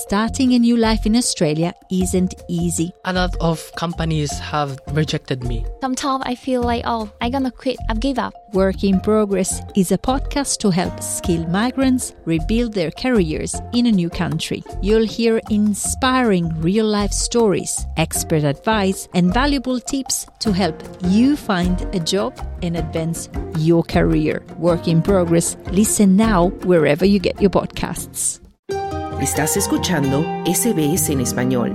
starting a new life in Australia isn't easy. A lot of companies have rejected me. Sometimes I feel like, I'm gonna quit, I've given up. Work in Progress is a podcast to help skilled migrants rebuild their careers in a new country. You'll hear inspiring real-life stories, expert advice, and valuable tips to help you find a job and advance your career. Work in Progress. Listen now wherever you get your podcasts. Estás escuchando SBS en español.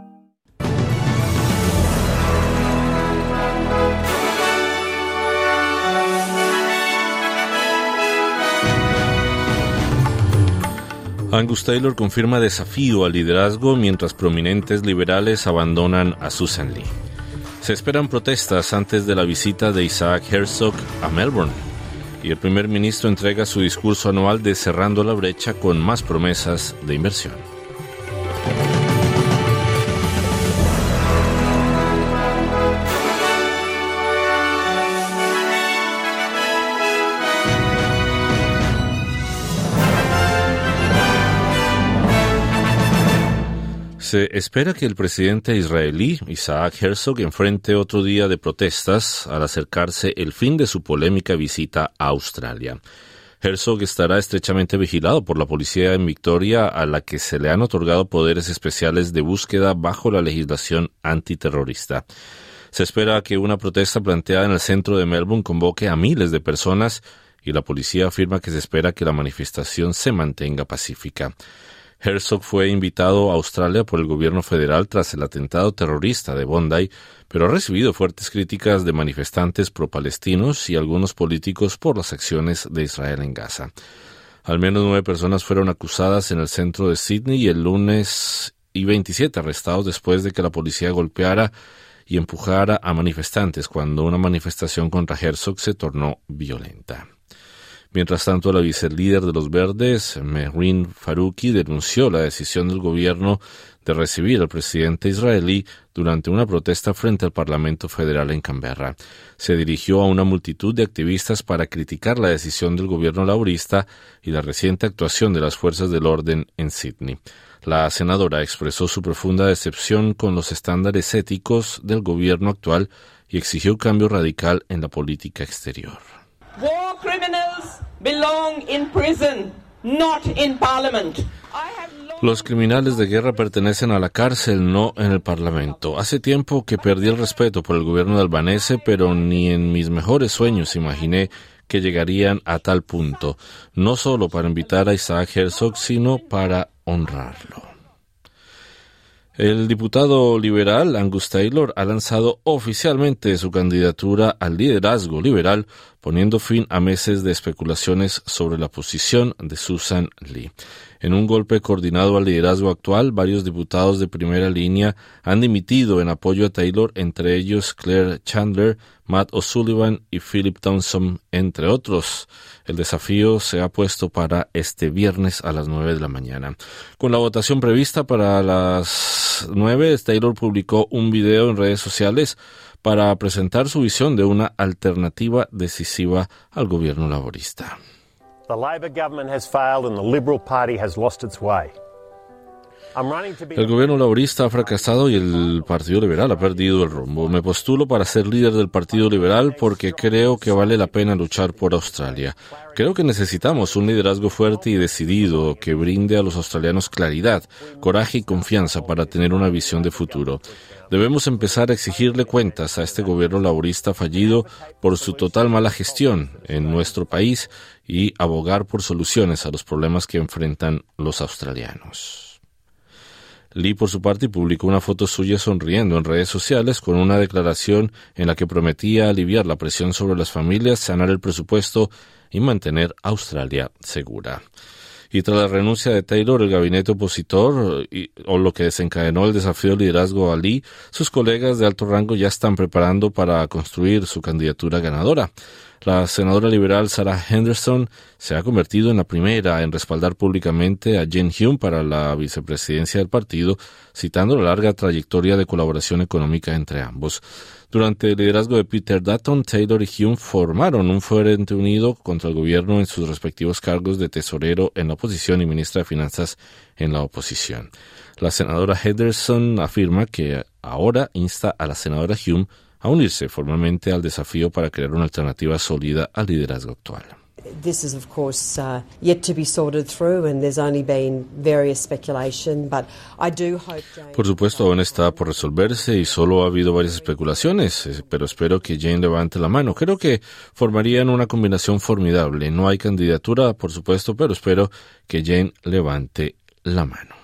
Angus Taylor confirma desafío al liderazgo mientras prominentes liberales abandonan a Susan Lee. Se esperan protestas antes de la visita de Isaac Herzog a Melbourne. Y el primer ministro entrega su discurso anual de Cerrando la Brecha con más promesas de inversión. Se espera que el presidente israelí, Isaac Herzog, enfrente otro día de protestas al acercarse el fin de su polémica visita a Australia. Herzog estará estrechamente vigilado por la policía en Victoria, a la que se le han otorgado poderes especiales de búsqueda bajo la legislación antiterrorista. Se espera que una protesta planteada en el centro de Melbourne convoque a miles de personas y la policía afirma que se espera que la manifestación se mantenga pacífica. Herzog fue invitado a Australia por el gobierno federal tras el atentado terrorista de Bondi, pero ha recibido fuertes críticas de manifestantes pro-palestinos y algunos políticos por las acciones de Israel en Gaza. Al menos 9 personas fueron acusadas en el centro de Sydney el lunes y 27 arrestados después de que la policía golpeara y empujara a manifestantes cuando una manifestación contra Herzog se tornó violenta. Mientras tanto, la vicelíder de los Verdes, Mehreen Faruqi, denunció la decisión del gobierno de recibir al presidente israelí durante una protesta frente al Parlamento Federal en Canberra. Se dirigió a una multitud de activistas para criticar la decisión del gobierno laborista y la reciente actuación de las fuerzas del orden en Sydney. La senadora expresó su profunda decepción con los estándares éticos del gobierno actual y exigió un cambio radical en la política exterior. War criminals belong in prison, not in parliament. Los criminales de guerra pertenecen a la cárcel, no en el Parlamento. Hace tiempo que perdí el respeto por el gobierno de Albanese, pero ni en mis mejores sueños imaginé que llegarían a tal punto, no solo para invitar a Isaac Herzog, sino para honrarlo. El diputado liberal Angus Taylor ha lanzado oficialmente su candidatura al liderazgo liberal, poniendo fin a meses de especulaciones sobre la posición de Susan Lee. En un golpe coordinado al liderazgo actual, varios diputados de primera línea han dimitido en apoyo a Taylor, entre ellos Claire Chandler, Matt O'Sullivan y Philip Townsend, entre otros. El desafío se ha puesto para este viernes a las 9 de la mañana. Con la votación prevista para las 9, Taylor publicó un video en redes sociales para presentar su visión de una alternativa decisiva al gobierno laborista. The Labor government has failed and the Liberal Party has lost its way. El gobierno laborista ha fracasado y el Partido Liberal ha perdido el rumbo. Me postulo para ser líder del Partido Liberal porque creo que vale la pena luchar por Australia. Creo que necesitamos un liderazgo fuerte y decidido que brinde a los australianos claridad, coraje y confianza para tener una visión de futuro. Debemos empezar a exigirle cuentas a este gobierno laborista fallido por su total mala gestión en nuestro país y abogar por soluciones a los problemas que enfrentan los australianos. Lee, por su parte, publicó una foto suya sonriendo en redes sociales con una declaración en la que prometía aliviar la presión sobre las familias, sanar el presupuesto y mantener Australia segura. Y tras la renuncia de Taylor, el gabinete opositor, o lo que desencadenó el desafío de liderazgo a Lee, sus colegas de alto rango ya están preparando para construir su candidatura ganadora. La senadora liberal Sarah Henderson se ha convertido en la primera en respaldar públicamente a Jane Hume para la vicepresidencia del partido, citando la larga trayectoria de colaboración económica entre ambos. Durante el liderazgo de Peter Dutton, Taylor y Hume formaron un frente unido contra el gobierno en sus respectivos cargos de tesorero en la oposición y ministra de Finanzas en la oposición. La senadora Henderson afirma que ahora insta a la senadora Hume a unirse formalmente al desafío para crear una alternativa sólida al liderazgo actual. This is, of course, yet to be sorted through, and there's only been various speculation, but I do hope Jane... Por supuesto, aún está por resolverse y solo ha habido varias especulaciones, pero espero que Jane levante la mano. Creo que formarían una combinación formidable. No hay candidatura, por supuesto, pero espero que Jane levante la mano.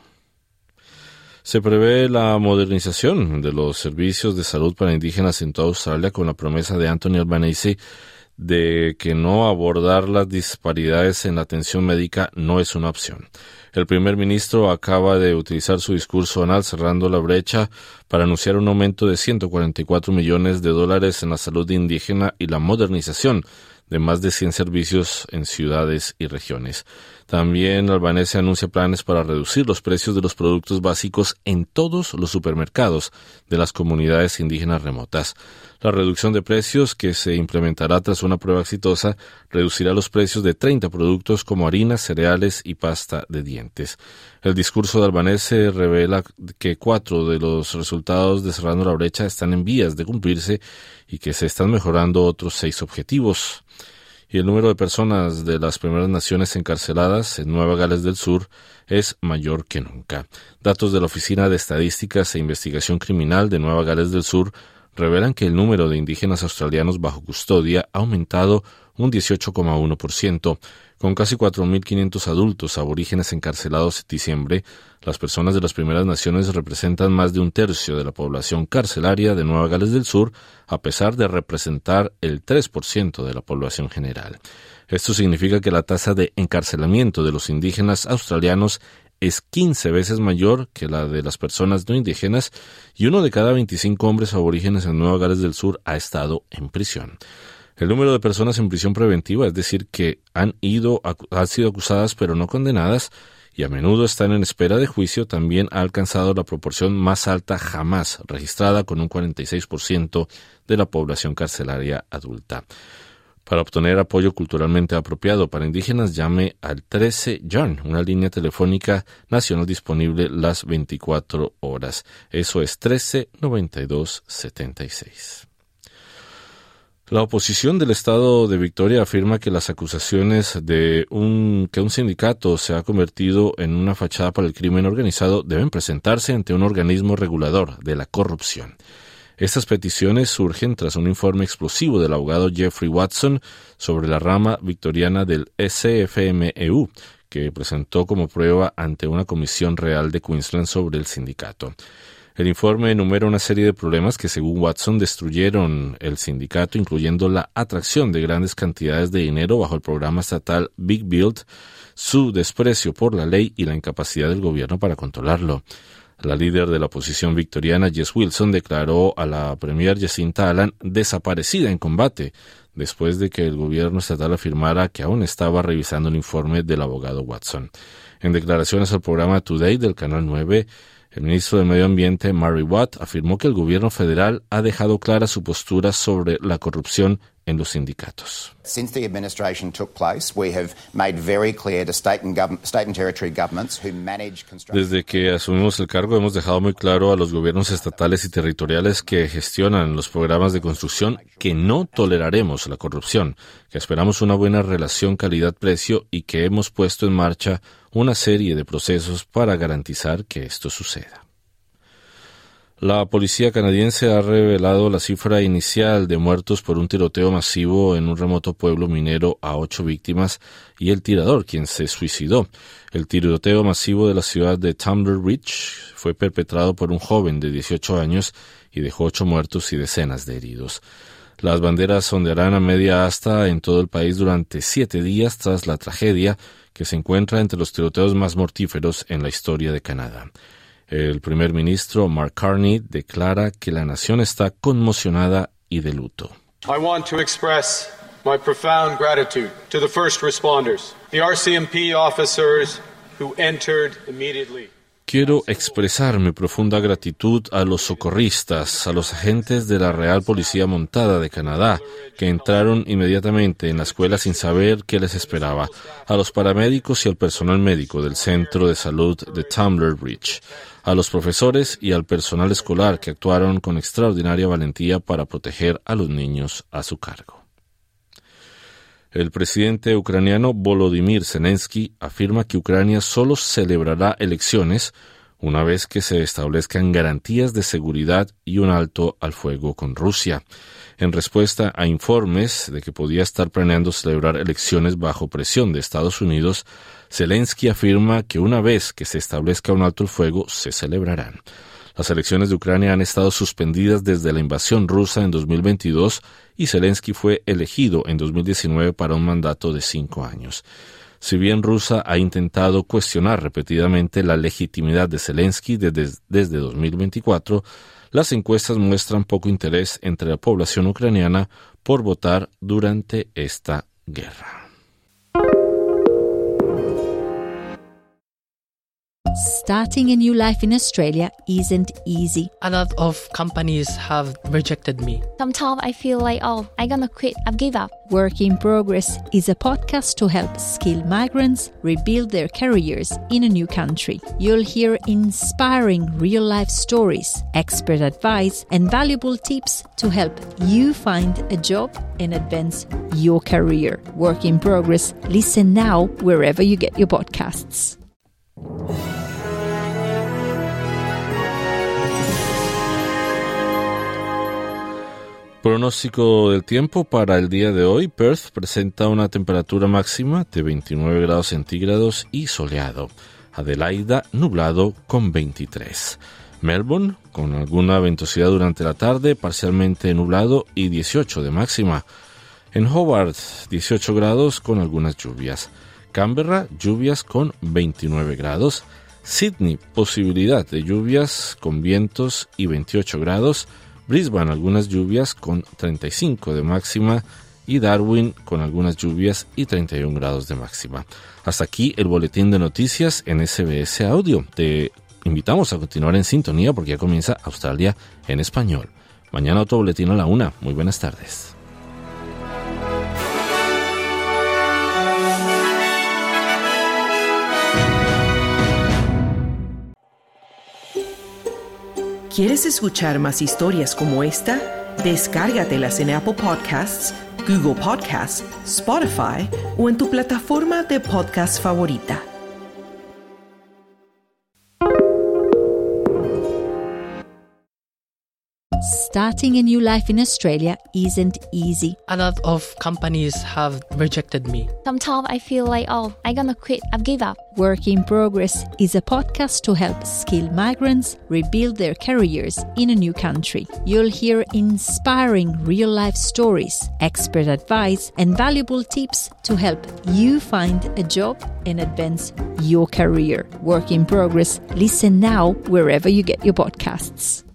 Se prevé la modernización de los servicios de salud para indígenas en toda Australia con la promesa de Anthony Albanese de que no abordar las disparidades en la atención médica no es una opción. El primer ministro acaba de utilizar su discurso anual cerrando la brecha para anunciar un aumento de $144 millones en la salud indígena y la modernización de más de 100 servicios en ciudades y regiones. También Albanese anuncia planes para reducir los precios de los productos básicos en todos los supermercados de las comunidades indígenas remotas. La reducción de precios, que se implementará tras una prueba exitosa, reducirá los precios de 30 productos como harinas, cereales y pasta de dientes. El discurso de Albanese revela que 4 de los resultados de Cerrando la Brecha están en vías de cumplirse y que se están mejorando otros 6 objetivos. Y el número de personas de las primeras naciones encarceladas en Nueva Gales del Sur es mayor que nunca. Datos de la Oficina de Estadísticas e Investigación Criminal de Nueva Gales del Sur revelan que el número de indígenas australianos bajo custodia ha aumentado un 18,1%. Con casi 4.500 adultos aborígenes encarcelados en diciembre, las personas de las primeras naciones representan más de un tercio de la población carcelaria de Nueva Gales del Sur, a pesar de representar el 3% de la población general. Esto significa que la tasa de encarcelamiento de los indígenas australianos es 15 veces mayor que la de las personas no indígenas, y 1 de cada 25 hombres aborígenes en Nueva Gales del Sur ha estado en prisión. El número de personas en prisión preventiva, es decir, que han sido acusadas pero no condenadas y a menudo están en espera de juicio, también ha alcanzado la proporción más alta jamás registrada, con un 46% de la población carcelaria adulta. Para obtener apoyo culturalmente apropiado para indígenas, llame al 13 YARN, una línea telefónica nacional disponible las 24 horas. Eso es 13 92 76. La oposición del estado de Victoria afirma que las acusaciones de que un sindicato se ha convertido en una fachada para el crimen organizado deben presentarse ante un organismo regulador de la corrupción. Estas peticiones surgen tras un informe explosivo del abogado Jeffrey Watson sobre la rama victoriana del SFMEU, que presentó como prueba ante una comisión real de Queensland sobre el sindicato. El informe enumera una serie de problemas que, según Watson, destruyeron el sindicato, incluyendo la atracción de grandes cantidades de dinero bajo el programa estatal Big Build, su desprecio por la ley y la incapacidad del gobierno para controlarlo. La líder de la oposición victoriana, Jess Wilson, declaró a la premier Jacinta Allan desaparecida en combate, después de que el gobierno estatal afirmara que aún estaba revisando el informe del abogado Watson. En declaraciones al programa Today del Canal 9, el ministro de Medio Ambiente, Murray Watt, afirmó que el gobierno federal ha dejado clara su postura sobre la corrupción en los sindicatos. Since the administration took place, we have made very clear to state and territory governments who manage construction. Desde que asumimos el cargo, hemos dejado muy claro a los gobiernos estatales y territoriales que gestionan los programas de construcción que no toleraremos la corrupción, que esperamos una buena relación calidad-precio y que hemos puesto en marcha una serie de procesos para garantizar que esto suceda. La policía canadiense ha revelado la cifra inicial de muertos por un tiroteo masivo en un remoto pueblo minero a 8 víctimas y el tirador, quien se suicidó. El tiroteo masivo de la ciudad de Tumbler Ridge fue perpetrado por un joven de 18 años y dejó 8 muertos y decenas de heridos. Las banderas ondearán a media asta en todo el país durante 7 días tras la tragedia, que se encuentra entre los tiroteos más mortíferos en la historia de Canadá. El primer ministro Mark Carney declara que la nación está conmocionada y de luto. I want to express my profound gratitude to the first responders, the RCMP officers who entered immediately. Quiero expresar mi profunda gratitud a los socorristas, a los agentes de la Real Policía Montada de Canadá, que entraron inmediatamente en la escuela sin saber qué les esperaba, a los paramédicos y al personal médico del Centro de Salud de Tumbler Ridge, a los profesores y al personal escolar que actuaron con extraordinaria valentía para proteger a los niños a su cargo. El presidente ucraniano Volodymyr Zelensky afirma que Ucrania solo celebrará elecciones una vez que se establezcan garantías de seguridad y un alto al fuego con Rusia. En respuesta a informes de que podía estar planeando celebrar elecciones bajo presión de Estados Unidos, Zelensky afirma que una vez que se establezca un alto al fuego, se celebrarán. Las elecciones de Ucrania han estado suspendidas desde la invasión rusa en 2022 y Zelensky fue elegido en 2019 para un mandato de 5 años. Si bien Rusia ha intentado cuestionar repetidamente la legitimidad de Zelensky desde 2024, las encuestas muestran poco interés entre la población ucraniana por votar durante esta guerra. Starting a new life in Australia isn't easy. A lot of companies have rejected me. Sometimes I feel like, I'm gonna quit. I've give up. Work in Progress is a podcast to help skilled migrants rebuild their careers in a new country. You'll hear inspiring real-life stories, expert advice, and valuable tips to help you find a job and advance your career. Work in Progress. Listen now wherever you get your podcasts. Pronóstico del tiempo para el día de hoy. Perth presenta una temperatura máxima de 29 grados centígrados y soleado. Adelaida, nublado con 23. Melbourne, con alguna ventosidad durante la tarde, parcialmente nublado y 18 de máxima. En Hobart, 18 grados con algunas lluvias. Canberra, lluvias con 29 grados. Sydney, posibilidad de lluvias con vientos y 28 grados. Brisbane, algunas lluvias con 35 de máxima y Darwin con algunas lluvias y 31 grados de máxima. Hasta aquí el boletín de noticias en SBS Audio. Te invitamos a continuar en sintonía porque ya comienza Australia en español. Mañana otro boletín a la 1. Muy buenas tardes. ¿Quieres escuchar más historias como esta? Descárgatelas en Apple Podcasts, Google Podcasts, Spotify o en tu plataforma de podcast favorita. Starting a new life in Australia isn't easy. A lot of companies have rejected me. Sometimes I feel like, I'm gonna quit. I've give up. Work in Progress is a podcast to help skilled migrants rebuild their careers in a new country. You'll hear inspiring real-life stories, expert advice, and valuable tips to help you find a job and advance your career. Work in Progress. Listen now wherever you get your podcasts.